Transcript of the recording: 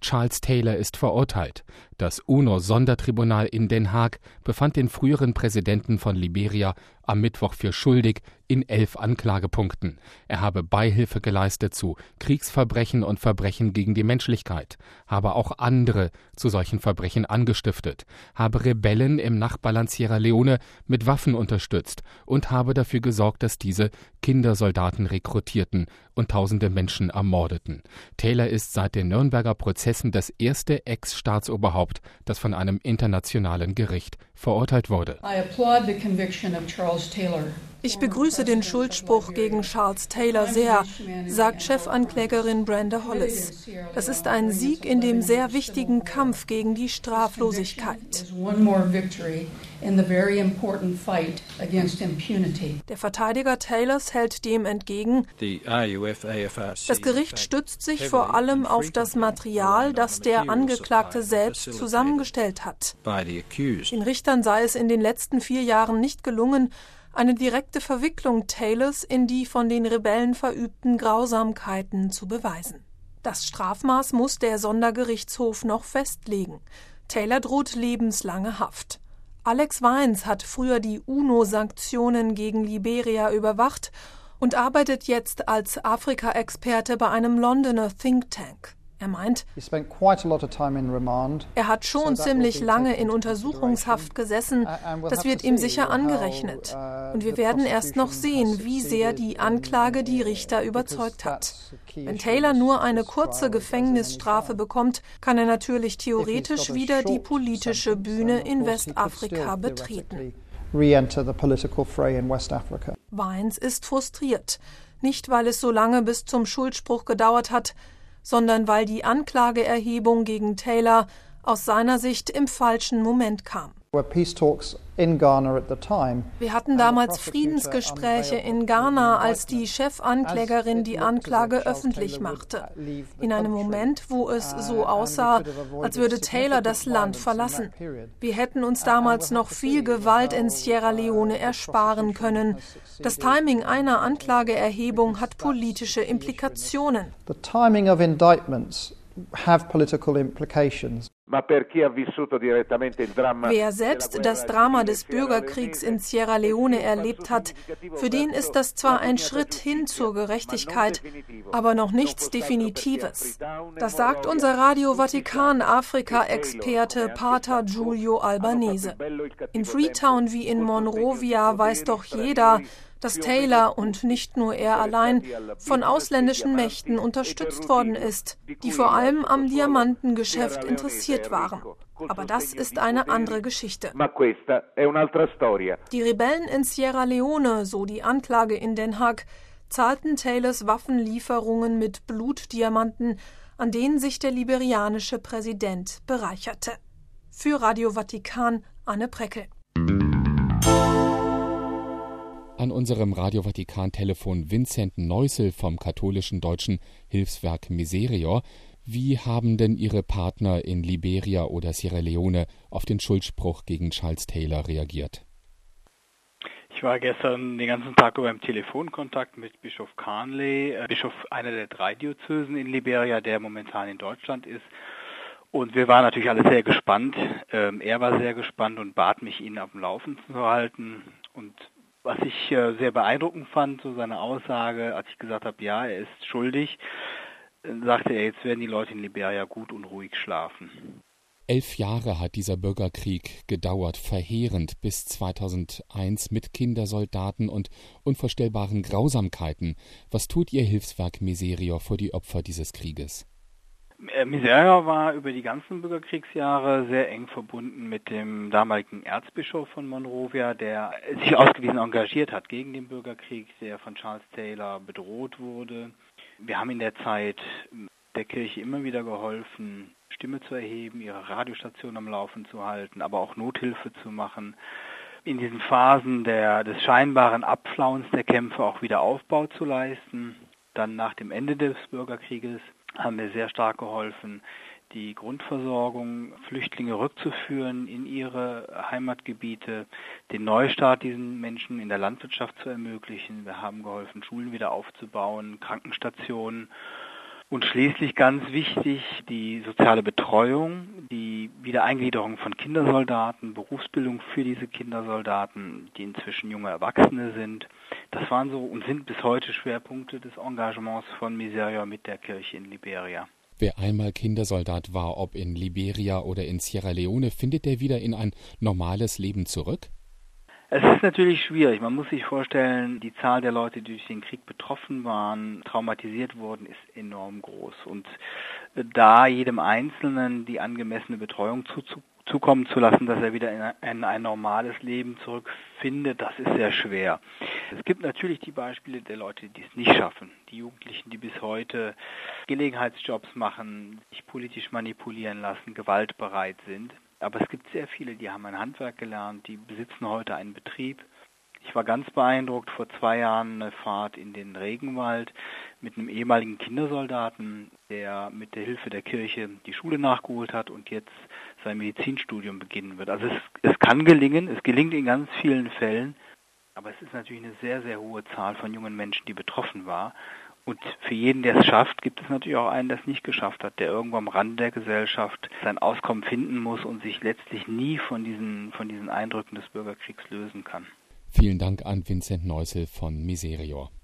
Charles Taylor ist verurteilt. Das UNO-Sondertribunal in Den Haag befand den früheren Präsidenten von Liberia am Mittwoch für schuldig in 11 Anklagepunkten. Er habe Beihilfe geleistet zu Kriegsverbrechen und Verbrechen gegen die Menschlichkeit, habe auch andere zu solchen Verbrechen angestiftet, habe Rebellen im Nachbarland Sierra Leone mit Waffen unterstützt und habe dafür gesorgt, dass diese Kindersoldaten rekrutierten und tausende Menschen ermordeten. Taylor ist seit den Nürnberger Prozessen das erste Ex-Staatsoberhaupt, das von einem internationalen Gericht verurteilt wurde. Ich begrüße den Schuldspruch gegen Charles Taylor sehr, sagt Chefanklägerin Brenda Hollis. Das ist ein Sieg in dem sehr wichtigen Kampf gegen die Straflosigkeit. Der Verteidiger Taylors hält dem entgegen, das Gericht stützt sich vor allem auf das Material, das der Angeklagte selbst zusammengestellt hat. Den Richtern sei es in den letzten 4 Jahren nicht gelungen, eine direkte Verwicklung Taylors in die von den Rebellen verübten Grausamkeiten zu beweisen. Das Strafmaß muss der Sondergerichtshof noch festlegen. Taylor droht lebenslange Haft. Alex Vines hat früher die UNO-Sanktionen gegen Liberia überwacht und arbeitet jetzt als Afrika-Experte bei einem Londoner Think Tank. Er meint, er hat schon ziemlich lange in Untersuchungshaft gesessen, das wird ihm sicher angerechnet. Und wir werden erst noch sehen, wie sehr die Anklage die Richter überzeugt hat. Wenn Taylor nur eine kurze Gefängnisstrafe bekommt, kann er natürlich theoretisch wieder die politische Bühne in Westafrika betreten. Vines ist frustriert, nicht weil es so lange bis zum Schuldspruch gedauert hat, sondern weil die Anklageerhebung gegen Taylor aus seiner Sicht im falschen Moment kam. Wir hatten damals Friedensgespräche in Ghana, als die Chefanklägerin die Anklage öffentlich machte. In einem Moment, wo es so aussah, als würde Taylor das Land verlassen. Wir hätten uns damals noch viel Gewalt in Sierra Leone ersparen können. Das Timing einer Anklageerhebung hat politische Implikationen. The timing of indictments have political implications. Wer selbst das Drama des Bürgerkriegs in Sierra Leone erlebt hat, für den ist das zwar ein Schritt hin zur Gerechtigkeit, aber noch nichts Definitives. Das sagt unser Radio Vatikan-Afrika-Experte Pater Giulio Albanese. In Freetown wie in Monrovia weiß doch jeder, dass Taylor und nicht nur er allein von ausländischen Mächten unterstützt worden ist, die vor allem am Diamantengeschäft interessiert waren. Aber das ist eine andere Geschichte. Die Rebellen in Sierra Leone, so die Anklage in Den Haag, zahlten Taylors Waffenlieferungen mit Blutdiamanten, an denen sich der liberianische Präsident bereicherte. Für Radio Vatikan, Anne Preckel. An unserem Radio Vatikan-Telefon Vincent Neußel vom katholischen deutschen Hilfswerk Miserior. Wie haben denn Ihre Partner in Liberia oder Sierra Leone auf den Schuldspruch gegen Charles Taylor reagiert? Ich war gestern den ganzen Tag über im Telefonkontakt mit Bischof Carnley, Bischof einer der 3 Diözesen in Liberia, der momentan in Deutschland ist. Und wir waren natürlich alle sehr gespannt. Er war sehr gespannt und bat mich, ihn auf dem Laufenden zu halten. Und was ich sehr beeindruckend fand, so seine Aussage, als ich gesagt habe, ja, er ist schuldig, sagte er, jetzt werden die Leute in Liberia gut und ruhig schlafen. 11 Jahre hat dieser Bürgerkrieg gedauert, verheerend bis 2001 mit Kindersoldaten und unvorstellbaren Grausamkeiten. Was tut Ihr Hilfswerk Miserior für die Opfer dieses Krieges? Miserior war über die ganzen Bürgerkriegsjahre sehr eng verbunden mit dem damaligen Erzbischof von Monrovia, der sich ausgewiesen engagiert hat gegen den Bürgerkrieg, der von Charles Taylor bedroht wurde. Wir haben in der Zeit der Kirche immer wieder geholfen, Stimme zu erheben, ihre Radiostation am Laufen zu halten, aber auch Nothilfe zu machen. In diesen Phasen des scheinbaren Abflauens der Kämpfe auch wieder Aufbau zu leisten. Dann nach dem Ende des Bürgerkrieges haben wir sehr stark geholfen, die Grundversorgung Flüchtlinge rückzuführen in ihre Heimatgebiete, den Neustart diesen Menschen in der Landwirtschaft zu ermöglichen. Wir haben geholfen, Schulen wieder aufzubauen, Krankenstationen. Und schließlich ganz wichtig die soziale Betreuung, die Wiedereingliederung von Kindersoldaten, Berufsbildung für diese Kindersoldaten, die inzwischen junge Erwachsene sind. Das waren so und sind bis heute Schwerpunkte des Engagements von Miseria mit der Kirche in Liberia. Wer einmal Kindersoldat war, ob in Liberia oder in Sierra Leone, findet er wieder in ein normales Leben zurück? Es ist natürlich schwierig. Man muss sich vorstellen, die Zahl der Leute, die durch den Krieg betroffen waren, traumatisiert wurden, ist enorm groß. Und da jedem Einzelnen die angemessene Betreuung zukommen zu lassen, dass er wieder in ein normales Leben zurückfindet, das ist sehr schwer. Es gibt natürlich die Beispiele der Leute, die es nicht schaffen. Die Jugendlichen, die bis heute Gelegenheitsjobs machen, sich politisch manipulieren lassen, gewaltbereit sind. Aber es gibt sehr viele, die haben ein Handwerk gelernt, die besitzen heute einen Betrieb. Ich war ganz beeindruckt, vor 2 Jahren eine Fahrt in den Regenwald mit einem ehemaligen Kindersoldaten, der mit der Hilfe der Kirche die Schule nachgeholt hat und jetzt sein Medizinstudium beginnen wird. Also es kann gelingen, es gelingt in ganz vielen Fällen, aber es ist natürlich eine sehr, sehr hohe Zahl von jungen Menschen, die betroffen war. Und für jeden, der es schafft, gibt es natürlich auch einen, der es nicht geschafft hat, der irgendwo am Rande der Gesellschaft sein Auskommen finden muss und sich letztlich nie von diesen Eindrücken des Bürgerkriegs lösen kann. Vielen Dank an Vincent Neußel von Miseria.